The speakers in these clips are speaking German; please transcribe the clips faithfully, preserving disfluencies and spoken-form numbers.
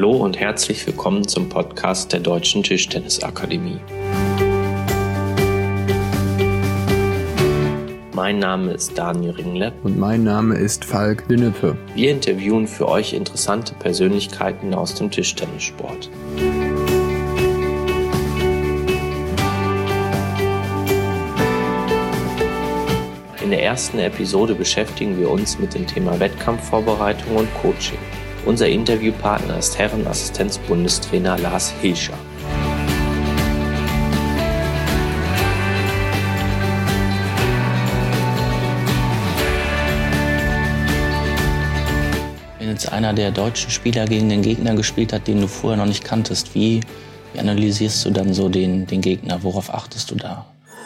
Hallo und herzlich willkommen zum Podcast der Deutschen Tischtennisakademie. Mein Name ist Daniel Ringlepp. Und mein Name ist Falk Lünnepe. Wir interviewen für euch interessante Persönlichkeiten aus dem Tischtennissport. In der ersten Episode beschäftigen wir uns mit dem Thema Wettkampfvorbereitung und Coaching. Unser Interviewpartner ist Herrenassistenzbundestrainer Lars Hilscher. Wenn jetzt einer der deutschen Spieler gegen den Gegner gespielt hat, den du vorher noch nicht kanntest, wie, wie analysierst du dann so den, den Gegner? Worauf achtest du da?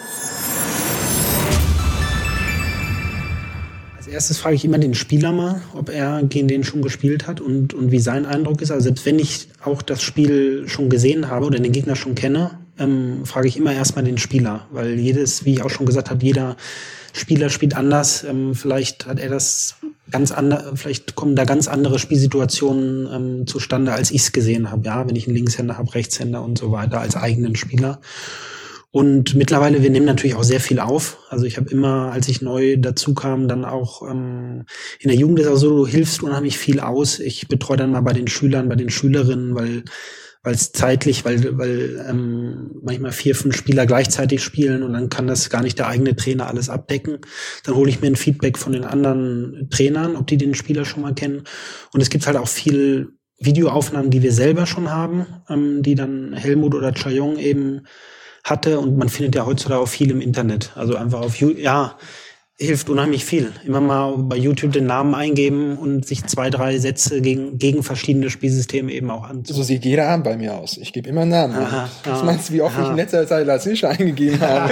Als erstes frage ich immer den Spieler mal, ob er gegen den schon gespielt hat und, und wie sein Eindruck ist. Also selbst wenn ich auch das Spiel schon gesehen habe oder den Gegner schon kenne, ähm, frage ich immer erstmal den Spieler. Weil jedes, wie ich auch schon gesagt habe, jeder Spieler spielt anders. Ähm, vielleicht hat er das ganz andere, vielleicht kommen da ganz andere Spielsituationen ähm, zustande, als ich es gesehen habe. Ja, wenn ich einen Linkshänder habe, Rechtshänder und so weiter als eigenen Spieler. Und mittlerweile, wir nehmen natürlich auch sehr viel auf. Also ich habe immer, als ich neu dazu kam, dann auch ähm, in der Jugend ist auch so, du hilfst unheimlich viel aus. Ich betreue dann mal bei den Schülern, bei den Schülerinnen, weil weil es zeitlich, weil weil ähm, manchmal vier, fünf Spieler gleichzeitig spielen und dann kann das gar nicht der eigene Trainer alles abdecken. Dann hole ich mir ein Feedback von den anderen Trainern, ob die den Spieler schon mal kennen. Und es gibt halt auch viel Videoaufnahmen, die wir selber schon haben, ähm, die dann Helmut oder Chayong eben hatte, und man findet ja heutzutage auch viel im Internet. Also einfach auf YouTube, ja, hilft unheimlich viel. Immer mal bei YouTube den Namen eingeben und sich zwei, drei Sätze gegen, gegen verschiedene Spielsysteme eben auch an. So sieht jeder Abend bei mir aus. Ich gebe immer einen Namen. Aha, Was meinst du, wie oft aha. ich in letzter Zeit Lars Hilscher eingegeben habe?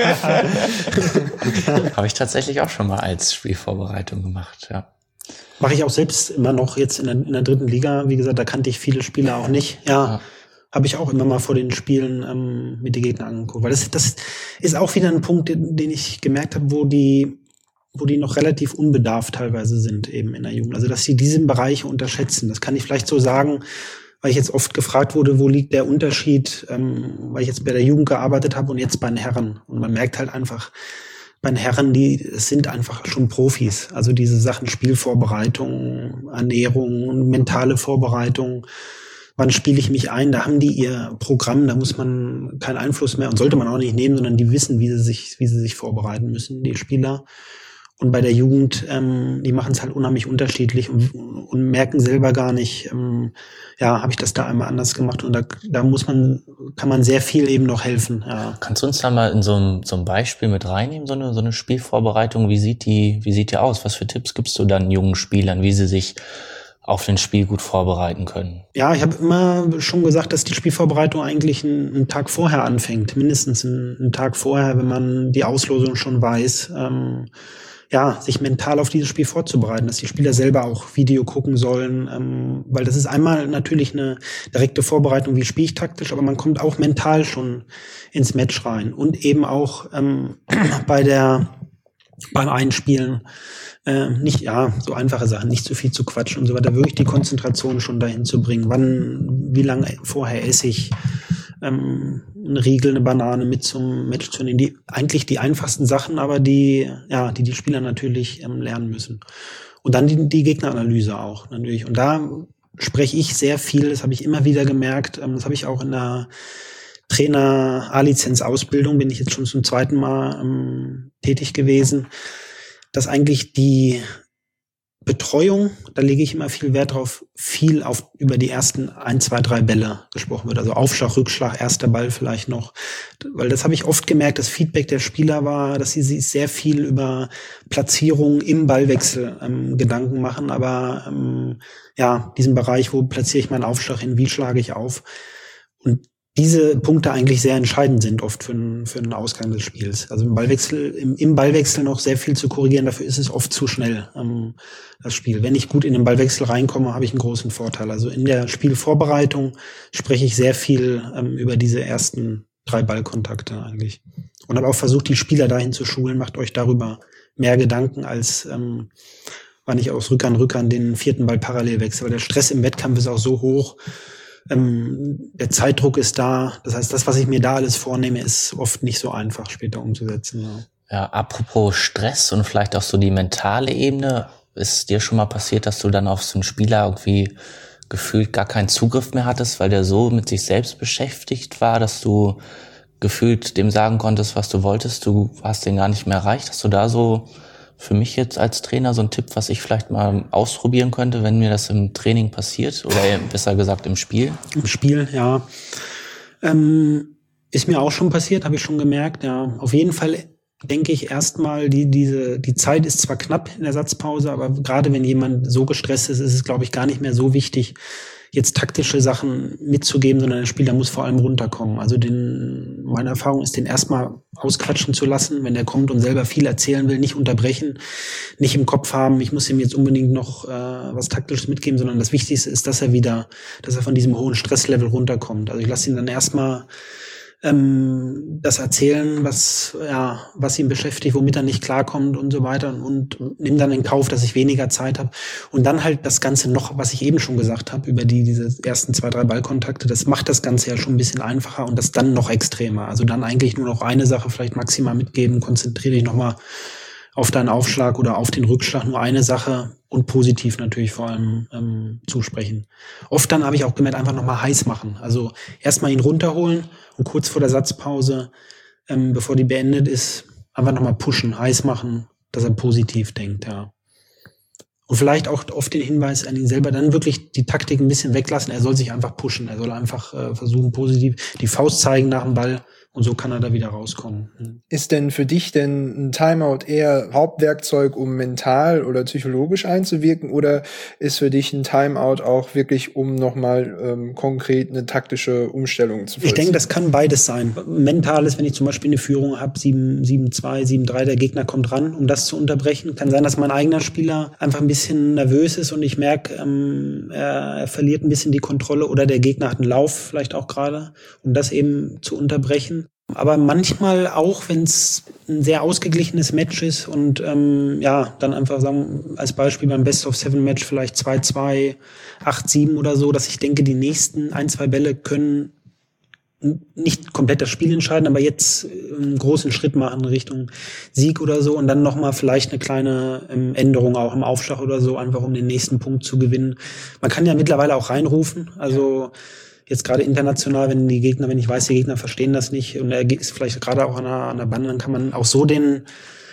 Habe ich tatsächlich auch schon mal als Spielvorbereitung gemacht, ja. Mache ich auch selbst immer noch jetzt in der, in der dritten Liga. Wie gesagt, da kannte ich viele Spieler auch nicht. Ja. ja. Habe ich auch immer mal vor den Spielen ähm, mit den Gegnern angeguckt. Weil das, das ist auch wieder ein Punkt, den, den ich gemerkt habe, wo die, wo die noch relativ unbedarft teilweise sind eben in der Jugend. Also dass sie diesen Bereich unterschätzen. Das kann ich vielleicht so sagen, weil ich jetzt oft gefragt wurde, wo liegt der Unterschied, ähm, weil ich jetzt bei der Jugend gearbeitet habe und jetzt bei den Herren. Und man merkt halt einfach, bei den Herren, die es sind einfach schon Profis. Also diese Sachen Spielvorbereitung, Ernährung und mentale Vorbereitung. Wann spiele ich mich ein? Da haben die ihr Programm, da muss man keinen Einfluss mehr und sollte man auch nicht nehmen, sondern die wissen, wie sie sich, wie sie sich vorbereiten müssen, die Spieler. Und bei der Jugend, ähm, die machen es halt unheimlich unterschiedlich und, und merken selber gar nicht, ähm, ja, habe ich das da einmal anders gemacht, und da, da muss man, kann man sehr viel eben noch helfen. Ja. Kannst du uns da mal in so ein, so ein Beispiel mit reinnehmen, so eine, so eine Spielvorbereitung? Wie sieht die, wie sieht die aus? Was für Tipps gibst du dann jungen Spielern, wie sie sich auf den Spiel gut vorbereiten können? Ja, ich habe immer schon gesagt, dass die Spielvorbereitung eigentlich einen, einen Tag vorher anfängt, mindestens einen, einen Tag vorher, wenn man die Auslosung schon weiß, ähm, ja, sich mental auf dieses Spiel vorzubereiten, dass die Spieler selber auch Video gucken sollen, ähm, weil das ist einmal natürlich eine direkte Vorbereitung, wie spiele ich taktisch, aber man kommt auch mental schon ins Match rein und eben auch ähm, bei der beim Einspielen äh, nicht, ja, so einfache Sachen, nicht zu viel zu quatschen und so weiter, wirklich die Konzentration schon dahin zu bringen. Wann, wie lange vorher esse ich ähm, eine Riegel, eine Banane mit zum Match zu nehmen. Die, eigentlich die einfachsten Sachen, aber die, ja, die die Spieler natürlich ähm, lernen müssen. Und dann die, die Gegneranalyse auch natürlich. Und da spreche ich sehr viel, das habe ich immer wieder gemerkt, ähm, das habe ich auch in der Trainer-A-Lizenz-Ausbildung, bin ich jetzt schon zum zweiten Mal ähm, tätig gewesen, dass eigentlich die Betreuung, da lege ich immer viel Wert drauf, viel auf über die ersten ein, zwei, drei Bälle gesprochen wird. Also Aufschlag, Rückschlag, erster Ball vielleicht noch. Weil das habe ich oft gemerkt, das Feedback der Spieler war, dass sie sich sehr viel über Platzierung im Ballwechsel ähm, Gedanken machen. Aber ähm, ja, diesen Bereich, wo platziere ich meinen Aufschlag hin, wie schlage ich auf? Und diese Punkte eigentlich sehr entscheidend sind oft für einen, für einen Ausgang des Spiels. Also im Ballwechsel, im, im Ballwechsel noch sehr viel zu korrigieren, dafür ist es oft zu schnell, ähm, das Spiel. Wenn ich gut in den Ballwechsel reinkomme, habe ich einen großen Vorteil. Also in der Spielvorbereitung spreche ich sehr viel ähm, über diese ersten drei Ballkontakte eigentlich. Und habe auch versucht, die Spieler dahin zu schulen, macht euch darüber mehr Gedanken, als ähm, wann ich aus Rückern, Rückern den vierten Ball parallel wechsle. Weil der Stress im Wettkampf ist auch so hoch, ähm, der Zeitdruck ist da. Das heißt, das, was ich mir da alles vornehme, ist oft nicht so einfach später umzusetzen. Ja, ja, apropos Stress und vielleicht auch so die mentale Ebene. Ist dir schon mal passiert, dass du dann auf so einen Spieler irgendwie gefühlt gar keinen Zugriff mehr hattest, weil der so mit sich selbst beschäftigt war, dass du gefühlt dem sagen konntest, was du wolltest, du hast den gar nicht mehr erreicht? Hast du da so für mich jetzt als Trainer so einen Tipp, was ich vielleicht mal ausprobieren könnte, wenn mir das im Training passiert oder besser gesagt im Spiel? Im Spiel, ja. Ähm, ist mir auch schon passiert, habe ich schon gemerkt, ja. Auf jeden Fall denke ich erstmal, die, diese, die Zeit ist zwar knapp in der Satzpause, aber gerade wenn jemand so gestresst ist, ist es, glaube ich, gar nicht mehr so wichtig, jetzt taktische Sachen mitzugeben, sondern der Spieler muss vor allem runterkommen. Also den, meine Erfahrung ist, den erstmal ausquatschen zu lassen, wenn der kommt und selber viel erzählen will, nicht unterbrechen, nicht im Kopf haben, ich muss ihm jetzt unbedingt noch äh, was Taktisches mitgeben, sondern das Wichtigste ist, dass er wieder, dass er von diesem hohen Stresslevel runterkommt. Also ich lasse ihn dann erstmal ähm, das erzählen, was ja, was ihn beschäftigt, womit er nicht klarkommt und so weiter und, und nimm dann in Kauf, dass ich weniger Zeit habe und dann halt das Ganze noch, was ich eben schon gesagt habe, über die diese ersten zwei, drei Ballkontakte, das macht das Ganze ja schon ein bisschen einfacher und das dann noch extremer. Also dann eigentlich nur noch eine Sache vielleicht maximal mitgeben, konzentriere dich nochmal auf deinen Aufschlag oder auf den Rückschlag, nur eine Sache und positiv natürlich vor allem ähm, zusprechen. Oft dann habe ich auch gemerkt, einfach nochmal heiß machen. Also erstmal ihn runterholen und kurz vor der Satzpause, ähm, bevor die beendet ist, einfach nochmal pushen, heiß machen, dass er positiv denkt, ja. Und vielleicht auch oft den Hinweis an ihn selber, dann wirklich die Taktik ein bisschen weglassen. Er soll sich einfach pushen, er soll einfach äh, versuchen, positiv die Faust zeigen nach dem Ball. Und so kann er da wieder rauskommen. Ist denn für dich denn ein Timeout eher Hauptwerkzeug, um mental oder psychologisch einzuwirken? Oder ist für dich ein Timeout auch wirklich, um nochmal ähm, konkret eine taktische Umstellung zu vollziehen? Ich denke, das kann beides sein. Mental ist, wenn ich zum Beispiel eine Führung habe, sieben zwei, sieben drei, der Gegner kommt ran, um das zu unterbrechen. Kann sein, dass mein eigener Spieler einfach ein bisschen nervös ist und ich merke, ähm, er, er verliert ein bisschen die Kontrolle oder der Gegner hat einen Lauf vielleicht auch gerade, um das eben zu unterbrechen. Aber manchmal auch, wenn es ein sehr ausgeglichenes Match ist und ähm, ja, dann einfach sagen, als Beispiel beim Best-of-Seven-Match vielleicht zwei zwei, acht sieben oder so, dass ich denke, die nächsten ein, zwei Bälle können nicht komplett das Spiel entscheiden, aber jetzt einen großen Schritt machen in Richtung Sieg oder so und dann nochmal vielleicht eine kleine ähm, Änderung auch im Aufschlag oder so, einfach um den nächsten Punkt zu gewinnen. Man kann ja mittlerweile auch reinrufen, also jetzt gerade international, wenn die Gegner, wenn ich weiß, die Gegner verstehen das nicht und er ist vielleicht gerade auch an der, an der Bande, dann kann man auch so den,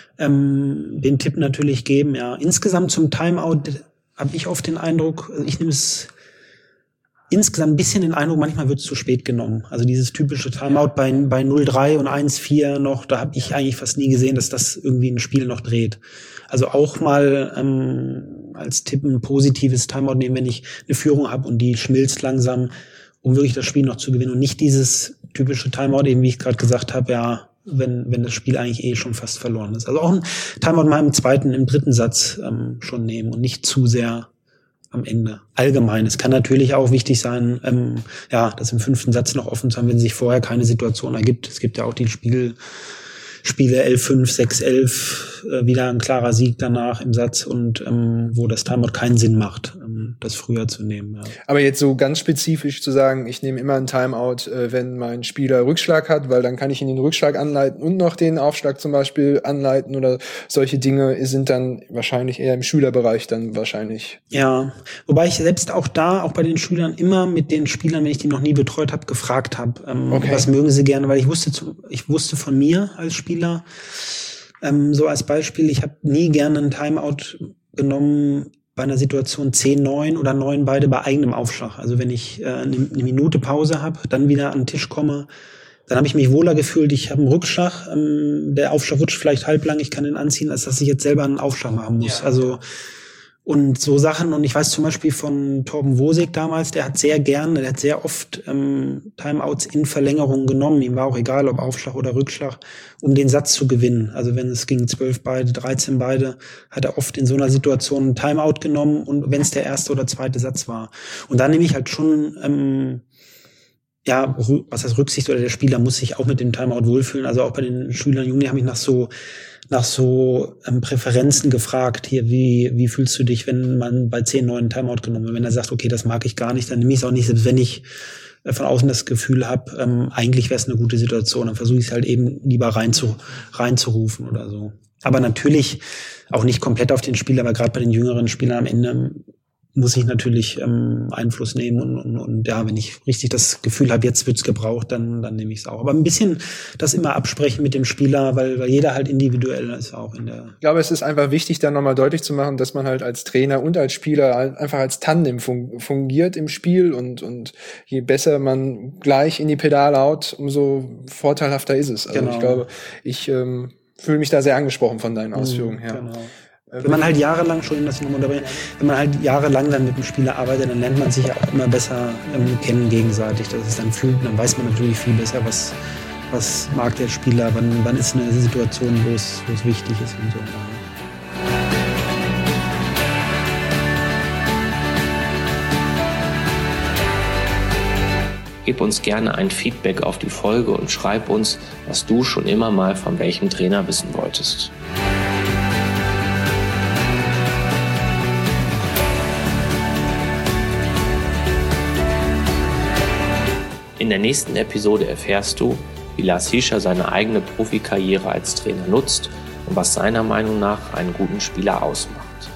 ähm, den Tipp natürlich geben. Ja, insgesamt zum Timeout habe ich oft den Eindruck, also ich nehme es insgesamt ein bisschen den Eindruck, manchmal wird es zu spät genommen. Also dieses typische Timeout bei, bei null drei und eins vier noch, da habe ich eigentlich fast nie gesehen, dass das irgendwie ein Spiel noch dreht. Also auch mal ähm, als Tipp ein positives Timeout nehmen, wenn ich eine Führung habe und die schmilzt langsam, um wirklich das Spiel noch zu gewinnen und nicht dieses typische Timeout, eben wie ich gerade gesagt habe, ja, wenn wenn das Spiel eigentlich eh schon fast verloren ist. Also auch ein Timeout mal im zweiten, im dritten Satz ähm, schon nehmen und nicht zu sehr am Ende. Allgemein. Es kann natürlich auch wichtig sein, ähm, ja, das im fünften Satz noch offen zu haben, wenn sich vorher keine Situation ergibt. Es gibt ja auch die Spiel Spiele elf fünf, sechs elf, äh, wieder ein klarer Sieg danach im Satz und ähm, wo das Timeout keinen Sinn macht, ähm, das früher zu nehmen. Ja. Aber jetzt so ganz spezifisch zu sagen, ich nehme immer ein Timeout, äh, wenn mein Spieler Rückschlag hat, weil dann kann ich ihn den Rückschlag anleiten und noch den Aufschlag zum Beispiel anleiten oder solche Dinge sind dann wahrscheinlich eher im Schülerbereich dann wahrscheinlich. Ja, wobei ich selbst auch da, auch bei den Schülern immer mit den Spielern, wenn ich die noch nie betreut habe, gefragt habe, ähm, okay. Was mögen sie gerne, weil ich wusste, zu, ich wusste von mir als Spieler, Ähm, so als Beispiel, ich habe nie gerne einen Timeout genommen bei einer Situation zehn neun oder neun beide bei eigenem Aufschlag. Also wenn ich äh, eine, eine Minute Pause habe, dann wieder an den Tisch komme, dann habe ich mich wohler gefühlt, ich habe einen Rückschlag, ähm, der Aufschlag rutscht vielleicht halblang, ich kann den anziehen, als dass ich jetzt selber einen Aufschlag machen muss. Ja. Also und so Sachen, und ich weiß zum Beispiel von Torben Wosig damals, der hat sehr gerne, der hat sehr oft ähm, Timeouts in Verlängerung genommen, ihm war auch egal, ob Aufschlag oder Rückschlag, um den Satz zu gewinnen. Also wenn es gegen zwölf beide, dreizehn beide, hat er oft in so einer Situation einen Timeout genommen und wenn es der erste oder zweite Satz war. Und da nehme ich halt schon ähm, ja, was heißt Rücksicht, oder der Spieler muss sich auch mit dem Timeout wohlfühlen. Also auch bei den Schülern, Jungen, die haben mich nach so nach so ähm, Präferenzen gefragt. Hier, wie wie fühlst du dich, wenn man bei zehn neuen Timeout genommen wird? Wenn er sagt, okay, das mag ich gar nicht, dann nehme ich es auch nicht, selbst wenn ich äh, von außen das Gefühl habe, ähm, eigentlich wäre es eine gute Situation, dann versuche ich es halt eben lieber rein zu, reinzurufen oder so. Aber natürlich auch nicht komplett auf den Spieler, aber gerade bei den jüngeren Spielern am Ende muss ich natürlich ähm, Einfluss nehmen und, und, und ja, wenn ich richtig das Gefühl habe, jetzt wird's gebraucht, dann dann nehme ich es auch. Aber ein bisschen das immer absprechen mit dem Spieler, weil, weil jeder halt individuell ist auch in der. Ich glaube, es ist einfach wichtig, dann nochmal deutlich zu machen, dass man halt als Trainer und als Spieler halt einfach als Tandem fun- fungiert im Spiel und und je besser man gleich in die Pedale haut, umso vorteilhafter ist es. Also Genau. ich glaube, ich ähm, fühle mich da sehr angesprochen von deinen Ausführungen her. Genau. Wenn man halt jahrelang schon, das nochmal dabei, wenn man halt jahrelang dann mit dem Spieler arbeitet, dann lernt man sich ja auch immer besser ähm, kennen gegenseitig. Das ist dann fühlt, dann weiß man natürlich viel besser, was, was mag der Spieler, wann, wann ist eine Situation, wo es, wo es wichtig ist und so. Gib uns gerne ein Feedback auf die Folge und schreib uns, was du schon immer mal von welchem Trainer wissen wolltest. In der nächsten Episode erfährst du, wie Lars Hiescher seine eigene Profikarriere als Trainer nutzt und was seiner Meinung nach einen guten Spieler ausmacht.